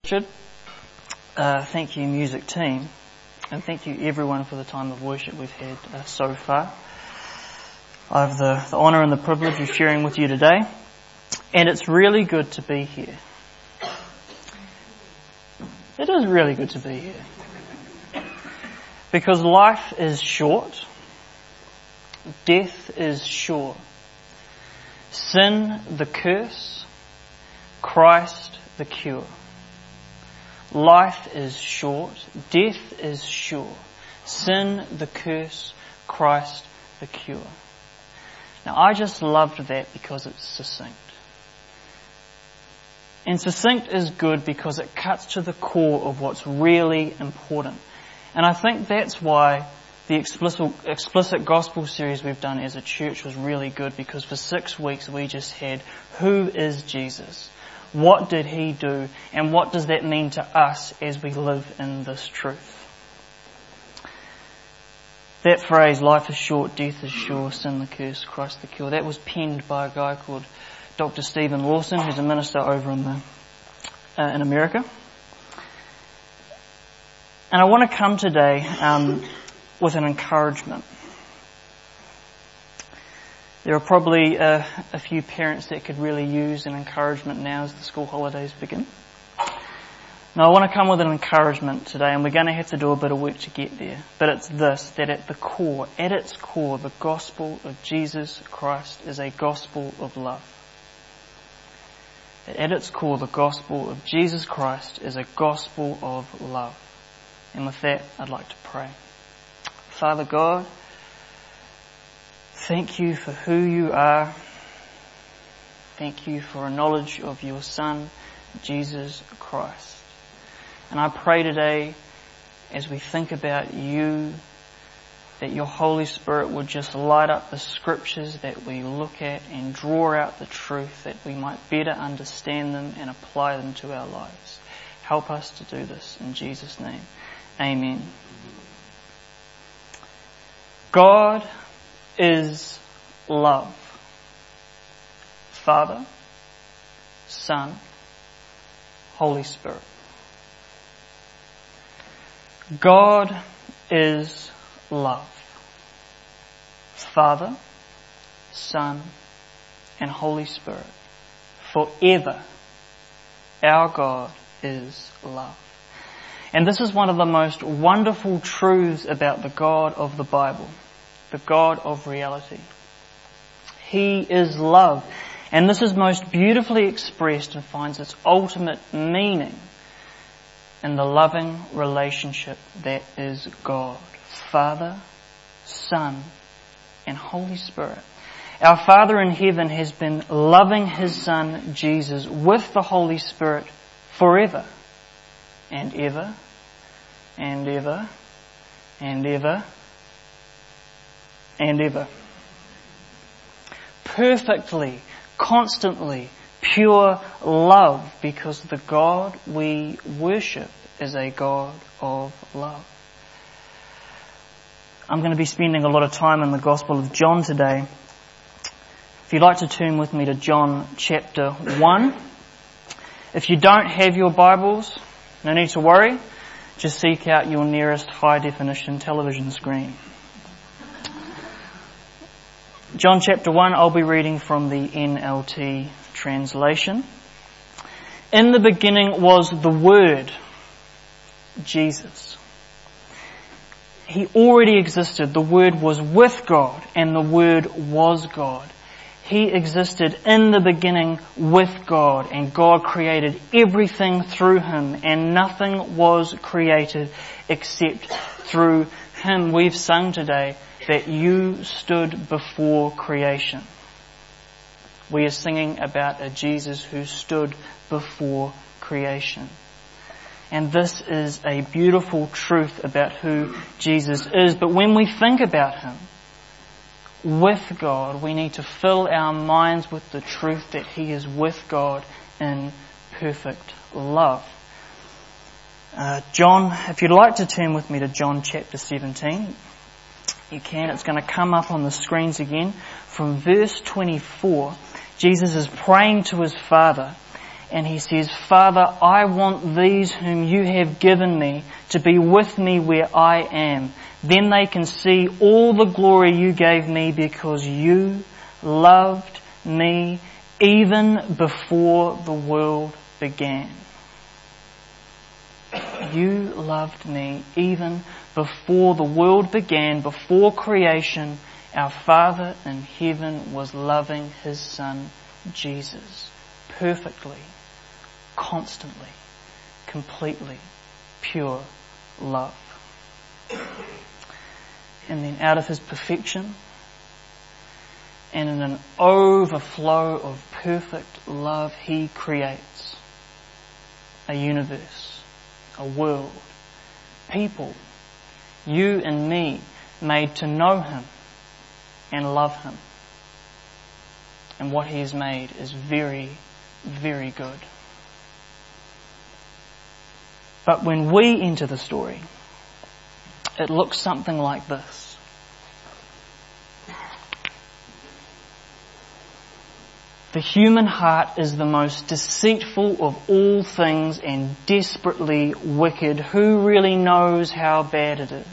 Richard. Thank you, music team. And thank you, everyone, for the time of worship we've had so far. I have the honour and the privilege of sharing with you today. And it's really good to be here. It is really good to be here. Because life is short. Death is sure. Sin, the curse. Christ, the cure. Life is short. Death is sure. Sin, the curse. Christ, the cure. Now, I just loved that because it's succinct. And succinct is good because it cuts to the core of what's really important. And I think that's why the explicit gospel series we've done as a church was really good, because for 6 weeks we just had, who is Jesus? What did he do? And what does that mean to us as we live in this truth? That phrase, life is short, death is sure, sin the curse, Christ the cure, that was penned by a guy called Dr. Stephen Lawson, who's a minister over in America. And I want to come today with an encouragement. There are probably a few parents that could really use an encouragement now as the school holidays begin. Now, I want to come with an encouragement today, and we're going to have to do a bit of work to get there. But it's this, that at its core, the gospel of Jesus Christ is a gospel of love. At its core, the gospel of Jesus Christ is a gospel of love. And with that, I'd like to pray. Father God, thank you for who you are. Thank you for a knowledge of your Son, Jesus Christ. And I pray today, as we think about you, that your Holy Spirit would just light up the scriptures that we look at and draw out the truth, that we might better understand them and apply them to our lives. Help us to do this in Jesus' name. Amen. God is love. Father, Son, Holy Spirit. God is love. Father, Son, and Holy Spirit. Forever, our God is love. And this is one of the most wonderful truths about the God of the Bible, the God of reality. He is love. And this is most beautifully expressed and finds its ultimate meaning in the loving relationship that is God, Father, Son, and Holy Spirit. Our Father in heaven has been loving His Son, Jesus, with the Holy Spirit forever and ever and ever and ever and ever. Perfectly, constantly, pure love, because the God we worship is a God of love. I'm going to be spending a lot of time in the Gospel of John today. If you'd like to turn with me to John chapter 1. If you don't have your Bibles, no need to worry. Just seek out your nearest high-definition television screen. John chapter 1, I'll be reading from the NLT translation. In the beginning was the Word, Jesus. He already existed. The Word was with God, and the Word was God. He existed in the beginning with God, and God created everything through Him, and nothing was created except through Him. We've sung today that you stood before creation. We are singing about a Jesus who stood before creation. And this is a beautiful truth about who Jesus is. But when we think about Him with God, we need to fill our minds with the truth that He is with God in perfect love. John, if you'd like to turn with me to John chapter 17, you can. It's going to come up on the screens again. From verse 24, Jesus is praying to His Father, and he says, Father, I want these whom you have given me to be with me where I am. Then they can see all the glory you gave me because you loved me even before the world began. You loved me even before the world began, before creation. Our Father in heaven was loving his Son, Jesus, perfectly, constantly, completely, pure love. And then out of his perfection, and in an overflow of perfect love, he creates a universe, a world, people, you and me, made to know him and love him. And what he has made is very, very good. But when we enter the story, it looks something like this. The human heart is the most deceitful of all things and desperately wicked. Who really knows how bad it is?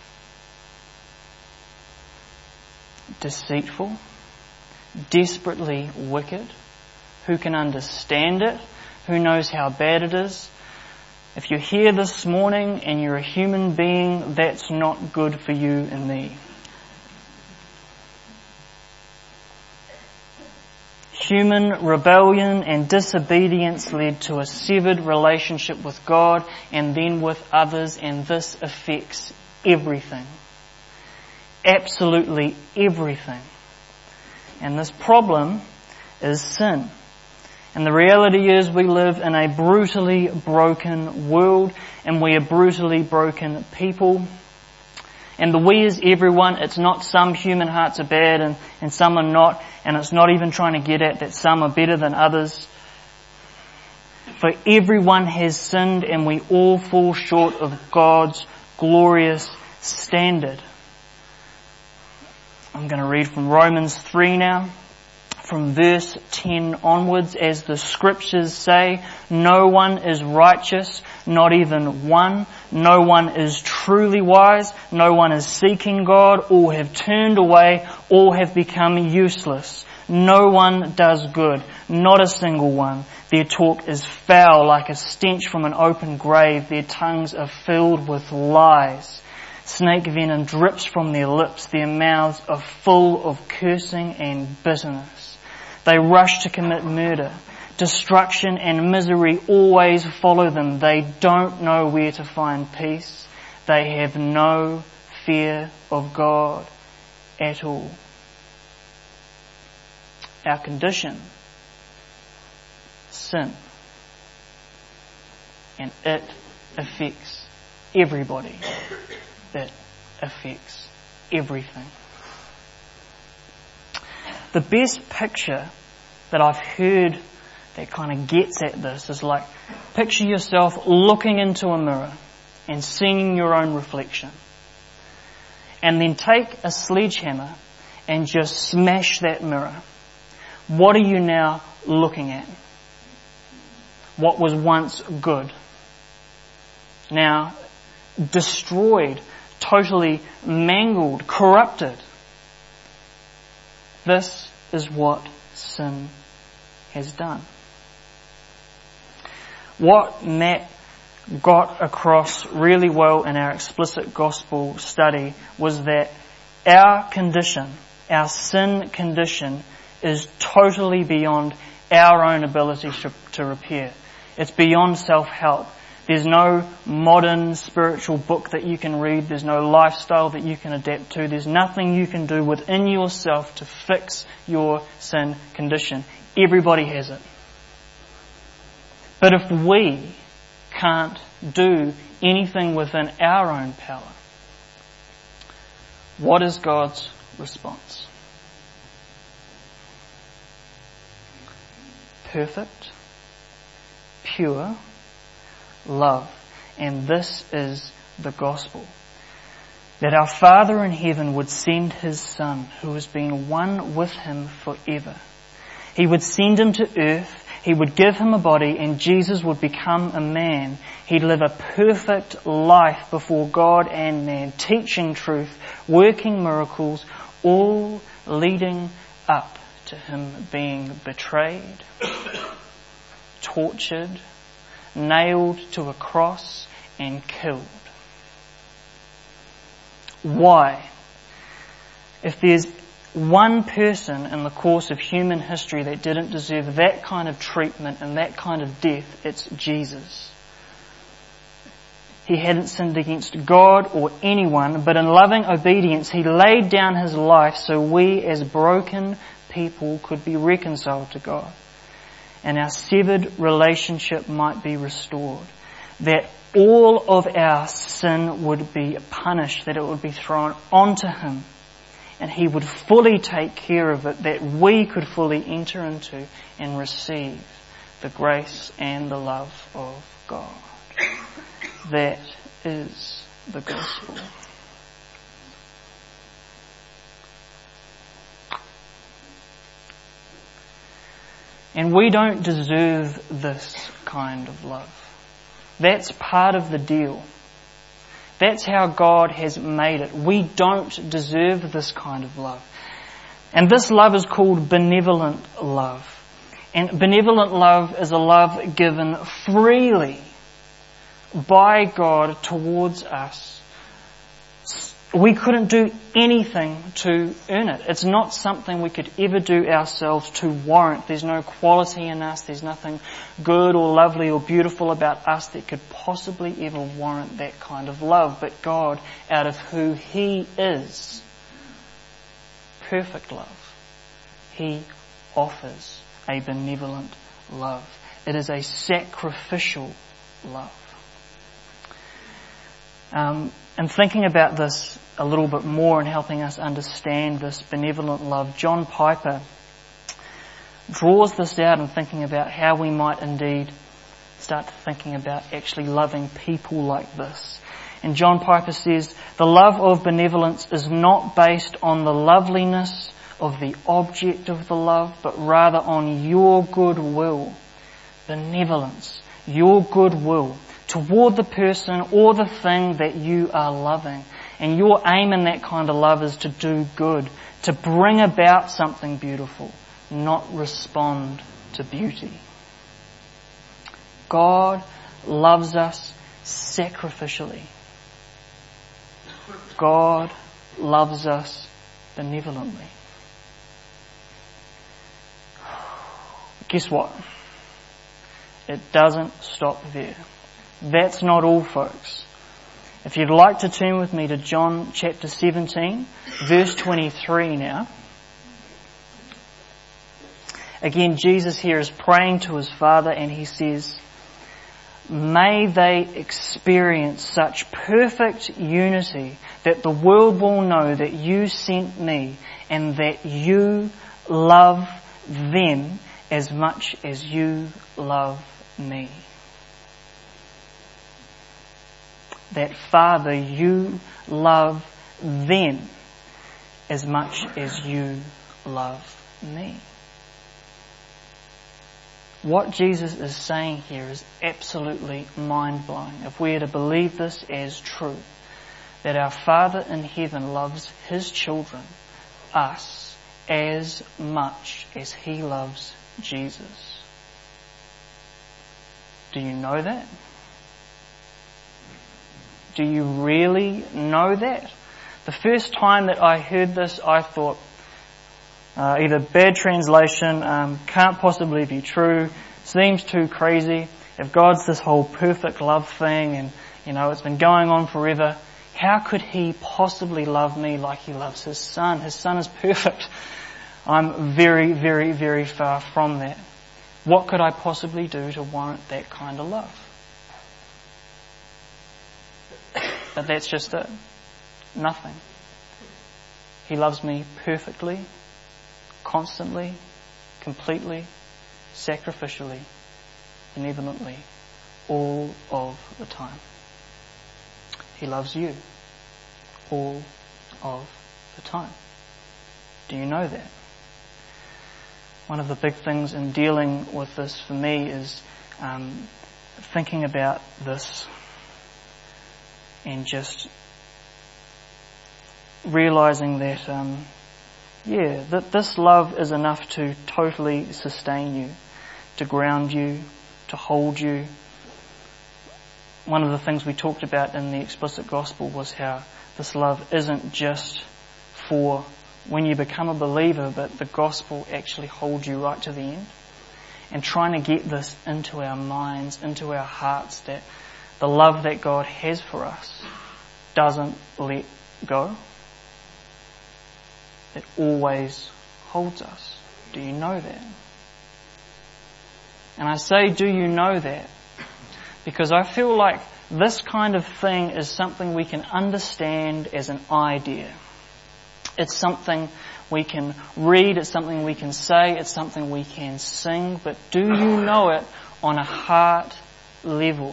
Deceitful, desperately wicked. Who can understand it? Who knows how bad it is? If you're here this morning and you're a human being, that's not good for you and me. Human rebellion and disobedience led to a severed relationship with God and then with others, and this affects everything. Absolutely everything. And this problem is sin. And the reality is we live in a brutally broken world, and we are brutally broken people. And the we is everyone. It's not some human hearts are bad and some are not. And it's not even trying to get at that some are better than others. For everyone has sinned and we all fall short of God's glorious standard. I'm going to read from Romans 3 now. From verse 10 onwards, as the scriptures say, no one is righteous, not even one. No one is truly wise. No one is seeking God. All have turned away. All have become useless. No one does good, not a single one. Their talk is foul like a stench from an open grave. Their tongues are filled with lies. Snake venom drips from their lips. Their mouths are full of cursing and bitterness. They rush to commit murder. Destruction and misery always follow them. They don't know where to find peace. They have no fear of God at all. Our condition, sin. And it affects everybody. It affects everything. The best picture that I've heard that kind of gets at this is like, picture yourself looking into a mirror and seeing your own reflection. And then take a sledgehammer and just smash that mirror. What are you now looking at? What was once good, now destroyed, totally mangled, corrupted. This is what sin has done. What Matt got across really well in our explicit gospel study was that our condition, our sin condition, is totally beyond our own ability to repair. It's beyond self-help. There's no modern spiritual book that you can read. There's no lifestyle that you can adapt to. There's nothing you can do within yourself to fix your sin condition. Everybody has it. But if we can't do anything within our own power, what is God's response? Perfect, pure love. And this is the gospel. That our Father in heaven would send His Son, who has been one with Him forever. He would send Him to earth He would give him a body and Jesus would become a man. He'd live a perfect life before God and man, teaching truth, working miracles, all leading up to him being betrayed, tortured, nailed to a cross and killed. Why? If there's one person in the course of human history that didn't deserve that kind of treatment and that kind of death, it's Jesus. He hadn't sinned against God or anyone, but in loving obedience he laid down his life so we as broken people could be reconciled to God and our severed relationship might be restored. That all of our sin would be punished, that it would be thrown onto him, and he would fully take care of it, that we could fully enter into and receive the grace and the love of God. That is the gospel. And we don't deserve this kind of love. That's part of the deal. That's how God has made it. We don't deserve this kind of love. And this love is called benevolent love. And benevolent love is a love given freely by God towards us. We couldn't do anything to earn it. It's not something we could ever do ourselves to warrant. There's no quality in us. There's nothing good or lovely or beautiful about us that could possibly ever warrant that kind of love. But God, out of who He is, perfect love, He offers a benevolent love. It is a sacrificial love. And thinking about this a little bit more and helping us understand this benevolent love, John Piper draws this out and thinking about how we might indeed start thinking about actually loving people like this. And John Piper says, the love of benevolence is not based on the loveliness of the object of the love, but rather on your goodwill. Benevolence, your goodwill toward the person or the thing that you are loving. And your aim in that kind of love is to do good, to bring about something beautiful, not respond to beauty. God loves us sacrificially. God loves us benevolently. Guess what? It doesn't stop there. That's not all, folks. If you'd like to turn with me to John chapter 17, verse 23 now. Again, Jesus here is praying to His Father and He says, may they experience such perfect unity that the world will know that you sent me and that you love them as much as you love me. That Father, you love them as much as you love me. What Jesus is saying here is absolutely mind-blowing. If we are to believe this as true, that our Father in heaven loves His children, us, as much as He loves Jesus. Do you know that? Do you really know that? The first time that I heard this, I thought, either bad translation, can't possibly be true, seems too crazy. If God's this whole perfect love thing and, it's been going on forever, how could He possibly love me like He loves His Son? His Son is perfect. I'm very, very, very far from that. What could I possibly do to warrant that kind of love? But that's just it. Nothing. He loves me perfectly, constantly, completely, sacrificially, benevolently, all of the time. He loves you all of the time. Do you know that? One of the big things in dealing with this for me is thinking about this and just realizing that, that this love is enough to totally sustain you, to ground you, to hold you. One of the things we talked about in the explicit gospel was how this love isn't just for when you become a believer, but the gospel actually holds you right to the end. And trying to get this into our minds, into our hearts, that the love that God has for us doesn't let go. It always holds us. Do you know that? And I say, do you know that? Because I feel like this kind of thing is something we can understand as an idea. It's something we can read, it's something we can say, it's something we can sing, but do you know it on a heart level?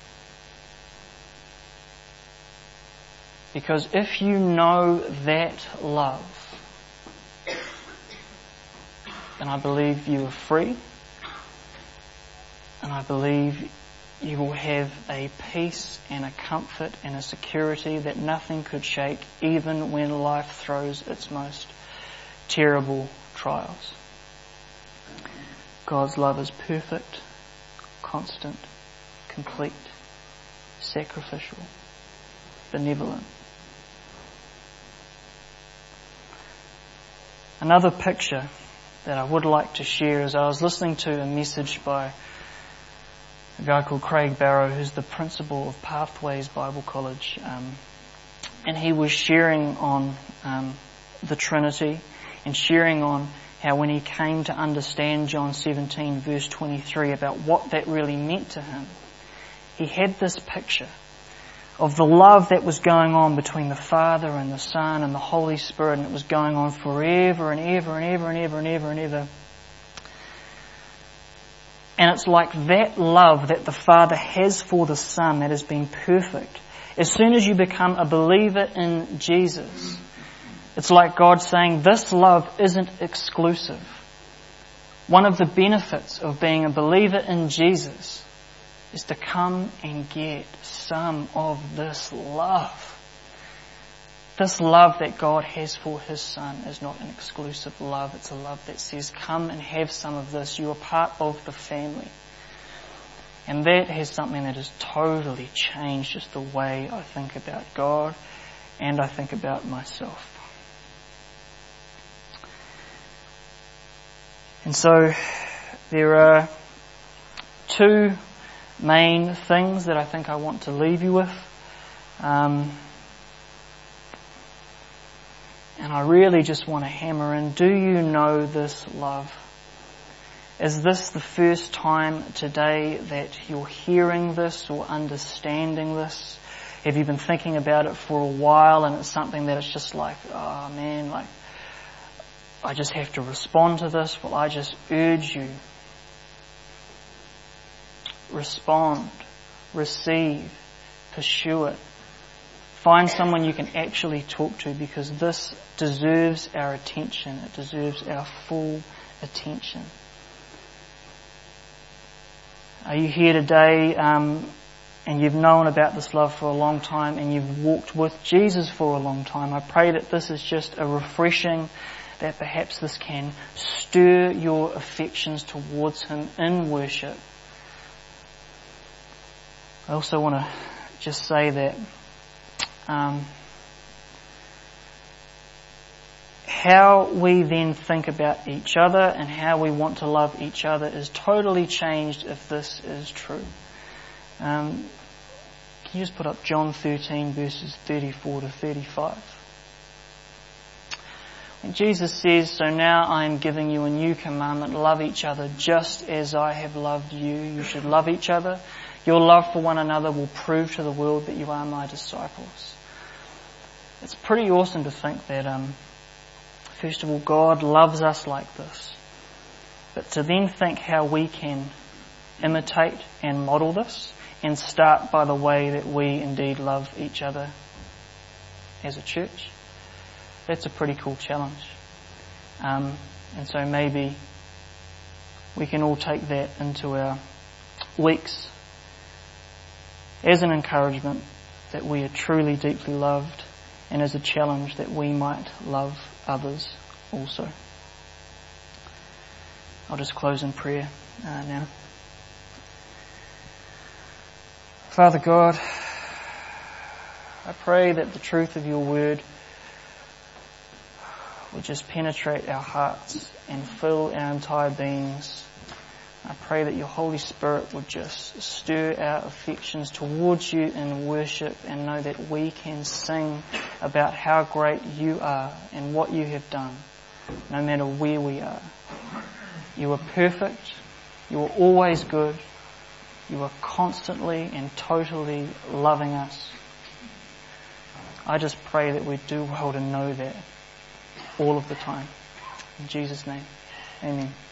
Because if you know that love, then I believe you are free, and I believe you will have a peace and a comfort and a security that nothing could shake, even when life throws its most terrible trials. God's love is perfect, constant, complete, sacrificial, benevolent. Another picture that I would like to share is I was listening to a message by a guy called Craig Barrow, who's the principal of Pathways Bible College, and he was sharing on the Trinity and sharing on how when he came to understand John 17 verse 23 about what that really meant to him, he had this picture of the love that was going on between the Father and the Son and the Holy Spirit, and it was going on forever and ever and ever and ever and ever and ever. And it's like that love that the Father has for the Son that has been perfect. As soon as you become a believer in Jesus, it's like God saying this love isn't exclusive. One of the benefits of being a believer in Jesus is to come and get some of this love. This love that God has for His Son is not an exclusive love. It's a love that says, come and have some of this. You are part of the family. And that has something that has totally changed just the way I think about God and I think about myself. And so there are two main things that I think I want to leave you with. And I really just want to hammer in, do you know this love? Is this the first time today that you're hearing this or understanding this? Have you been thinking about it for a while and it's something that it's just like, oh man, like I just have to respond to this? Well, I just urge you, respond, receive, pursue it. Find someone you can actually talk to, because this deserves our attention. It deserves our full attention. Are you here today and you've known about this love for a long time and you've walked with Jesus for a long time? I pray that this is just a refreshing, that perhaps this can stir your affections towards Him in worship. I also want to just say that how we then think about each other and how we want to love each other is totally changed if this is true. Can you just put up John 13 verses 34 to 35? When Jesus says, so now I am giving you a new commandment, love each other just as I have loved you. You should love each other. Your love for one another will prove to the world that you are my disciples. It's pretty awesome to think that, first of all, God loves us like this. But to then think how we can imitate and model this and start by the way that we indeed love each other as a church, that's a pretty cool challenge. And so maybe we can all take that into our weeks as an encouragement that we are truly deeply loved, and as a challenge that we might love others also. I'll just close in prayer now. Father God, I pray that the truth of your word would just penetrate our hearts and fill our entire beings. I pray that your Holy Spirit would just stir our affections towards you in worship, and know that we can sing about how great you are and what you have done, no matter where we are. You are perfect. You are always good. You are constantly and totally loving us. I just pray that we do well to know that all of the time. In Jesus' name, amen.